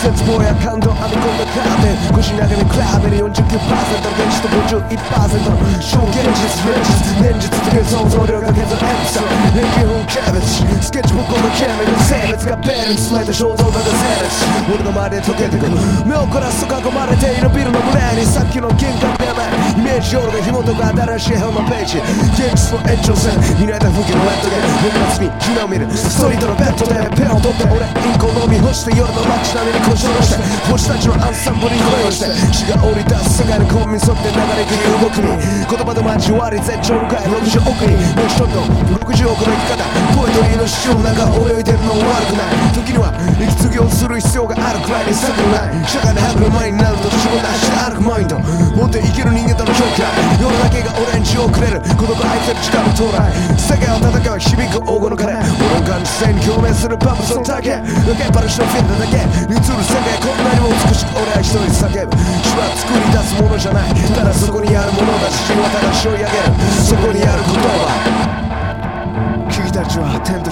絶望や感動編み込んだカーテン腰投げに比べる 49% 現実と 51% の超現実連日続ける想像量が削るエピソード連休風キャベツスケッチブックのキャメル性別がベルにスライド衝動がゼレス俺の周りで溶けてく目を凝らすと囲まれているビルの群れにさっきの玄関ではないイメージ夜が紐解く新しいヘルマページ現実の延長線担いだ風景のレッドゲーム年末に夢を見るストリートのベッドでペンを取って俺インコを飲み干して夜の街並みに腰を下ろして星たちのアンサンブルに声をして血が降り出す世界のコンビに沿って流れ来る動くに言葉で交わり絶頂向かい60億人もう一人の60億の生き方ポエトリーの市場の中泳いでるのも悪くない時には息継ぎをする必要があるくらいに策もない社会のハブの前になると自分の足で歩くマインド持って生きる人間との境界夜だけがオレンジをくれる孤独愛せる力の到来世界を戦う響く黄金の鐘俺の感じ性に共鳴するパブその竹抜けっぱなしのフィルターだけ映る世界こんなにも美しく俺は一人叫ぶ死は作り出すものじゃないただそこにあるものだ自信はただし追い上げるそこにある言葉君たちは天と